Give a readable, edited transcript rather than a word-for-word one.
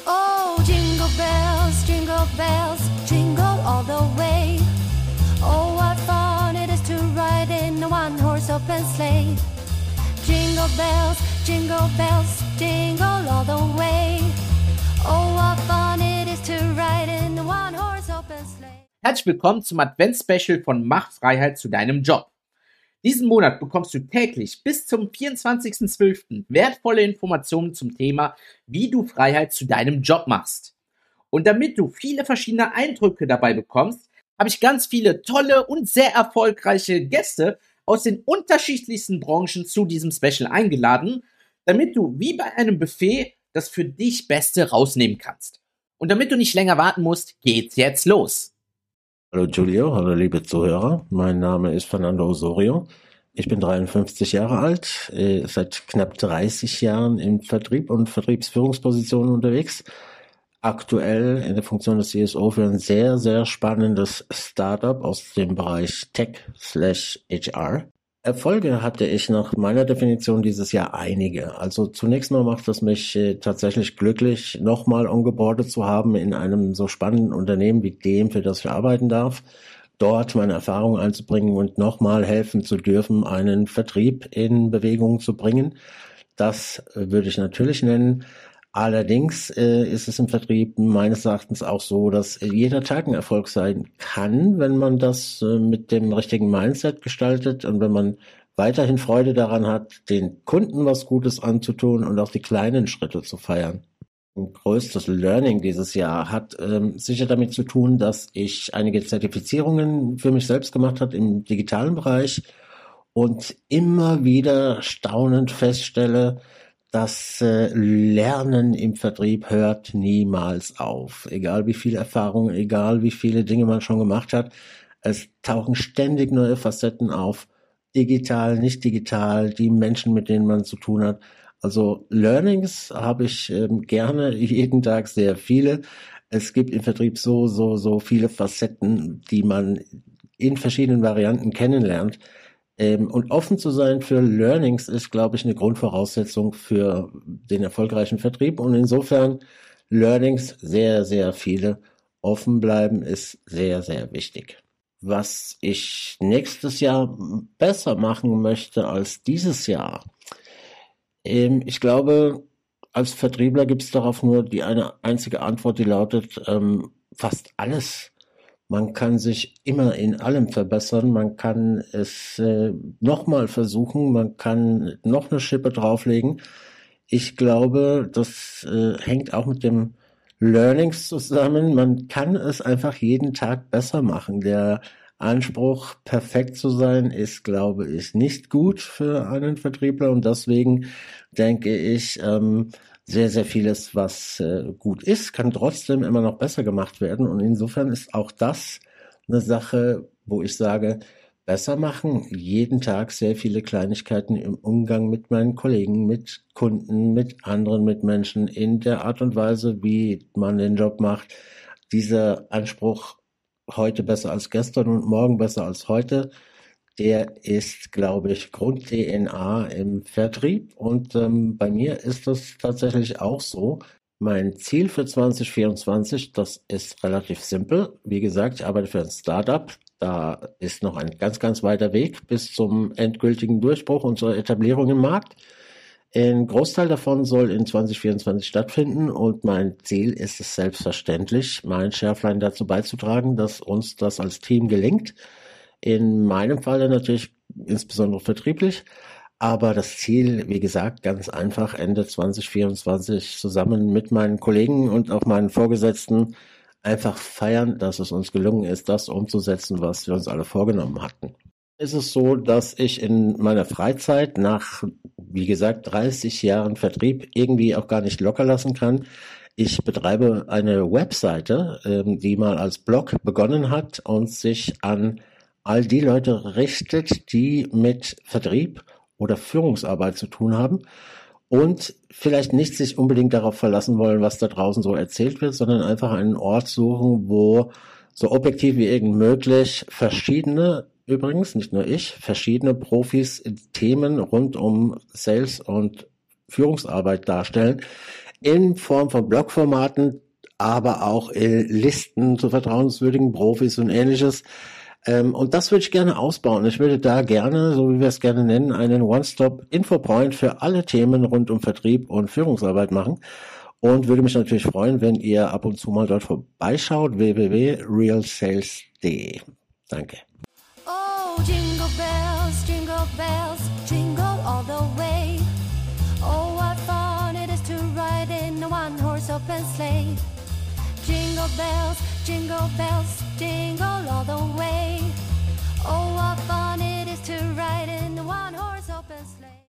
Oh, jingle bells, jingle all the way. Oh, what fun it is to ride in a one-horse open sleigh. Jingle bells, jingle all the way. Oh, what fun it is to ride in a one-horse open sleigh. Herzlich willkommen zum Advents-Special von Mach Freiheit zu deinem Job. Diesen Monat bekommst du täglich bis zum 24.12. wertvolle Informationen zum Thema, wie du Freiheit zu deinem Job machst. Und damit du viele verschiedene Eindrücke dabei bekommst, habe ich ganz viele tolle und sehr erfolgreiche Gäste aus den unterschiedlichsten Branchen zu diesem Special eingeladen, damit du wie bei einem Buffet das für dich Beste rausnehmen kannst. Und damit du nicht länger warten musst, geht's jetzt los. Hallo Giulio, hallo liebe Zuhörer, mein Name ist Fernando Osorio, ich bin 53 Jahre alt, seit knapp 30 Jahren im Vertrieb und Vertriebsführungspositionen unterwegs, aktuell in der Funktion des CSO für ein sehr, sehr spannendes Startup aus dem Bereich Tech/HR. Erfolge hatte ich nach meiner Definition dieses Jahr einige. Also zunächst mal macht es mich tatsächlich glücklich, nochmal ongeboardet zu haben in einem so spannenden Unternehmen wie dem, für das ich arbeiten darf, dort meine Erfahrungen einzubringen und nochmal helfen zu dürfen, einen Vertrieb in Bewegung zu bringen. Das würde ich natürlich nennen. Allerdings ist es im Vertrieb meines Erachtens auch so, dass jeder Tag ein Erfolg sein kann, wenn man das mit dem richtigen Mindset gestaltet und wenn man weiterhin Freude daran hat, den Kunden was Gutes anzutun und auch die kleinen Schritte zu feiern. Ein größtes Learning dieses Jahr hat sicher damit zu tun, dass ich einige Zertifizierungen für mich selbst gemacht habe im digitalen Bereich und immer wieder staunend feststelle, das Lernen im Vertrieb hört niemals auf. Egal wie viel Erfahrung, egal wie viele Dinge man schon gemacht hat, es tauchen ständig neue Facetten auf. Digital, nicht digital, die Menschen, mit denen man zu tun hat. Also Learnings habe ich gerne, jeden Tag sehr viele. Es gibt im Vertrieb so viele Facetten, die man in verschiedenen Varianten kennenlernt. Und offen zu sein für Learnings ist, glaube ich, eine Grundvoraussetzung für den erfolgreichen Vertrieb. Und insofern Learnings sehr, sehr viele. Offen bleiben ist sehr, sehr wichtig. Was ich nächstes Jahr besser machen möchte als dieses Jahr, ich glaube, als Vertriebler gibt es darauf nur die eine einzige Antwort, die lautet, fast alles. Man kann sich immer in allem verbessern, man kann es nochmal versuchen, man kann noch eine Schippe drauflegen. Ich glaube, das hängt auch mit dem Learnings zusammen. Man kann es einfach jeden Tag besser machen. Der Anspruch, perfekt zu sein, ist, glaube ich, nicht gut für einen Vertriebler und deswegen denke ich, sehr, sehr vieles, was gut ist, kann trotzdem immer noch besser gemacht werden. Und insofern ist auch das eine Sache, wo ich sage, besser machen. Jeden Tag sehr viele Kleinigkeiten im Umgang mit meinen Kollegen, mit Kunden, mit anderen Mitmenschen, in der Art und Weise, wie man den Job macht. Dieser Anspruch, heute besser als gestern und morgen besser als heute, der ist, glaube ich, Grund-DNA im Vertrieb und bei mir ist das tatsächlich auch so. Mein Ziel für 2024, das ist relativ simpel. Wie gesagt, ich arbeite für ein Startup. Da ist noch ein ganz, ganz weiter Weg bis zum endgültigen Durchbruch und zur Etablierung im Markt. Ein Großteil davon soll in 2024 stattfinden und mein Ziel ist es selbstverständlich, mein Schärflein dazu beizutragen, dass uns das als Team gelingt. In meinem Fall natürlich insbesondere vertrieblich, aber das Ziel, wie gesagt, ganz einfach Ende 2024 zusammen mit meinen Kollegen und auch meinen Vorgesetzten einfach feiern, dass es uns gelungen ist, das umzusetzen, was wir uns alle vorgenommen hatten. Es ist so, dass ich in meiner Freizeit nach, wie gesagt, 30 Jahren Vertrieb irgendwie auch gar nicht locker lassen kann. Ich betreibe eine Webseite, die mal als Blog begonnen hat und sich an all die Leute richtet, die mit Vertrieb oder Führungsarbeit zu tun haben und vielleicht nicht sich unbedingt darauf verlassen wollen, was da draußen so erzählt wird, sondern einfach einen Ort suchen, wo so objektiv wie irgend möglich verschiedene, übrigens nicht nur ich, verschiedene Profis Themen rund um Sales und Führungsarbeit darstellen, in Form von Blogformaten, aber auch Listen zu vertrauenswürdigen Profis und ähnliches. Und das würde ich gerne ausbauen. Ich würde da gerne, so wie wir es gerne nennen, einen One-Stop-Info-Point für alle Themen rund um Vertrieb und Führungsarbeit machen. Und würde mich natürlich freuen, wenn ihr ab und zu mal dort vorbeischaut, www.realsales.de. Danke. Oh, jingle bells, jingle all the way. Oh, what fun it is to ride in a one-horse open sleigh. Jingle bells, jingle all the way. Oh, what fun it is to ride in a one-horse open sleigh.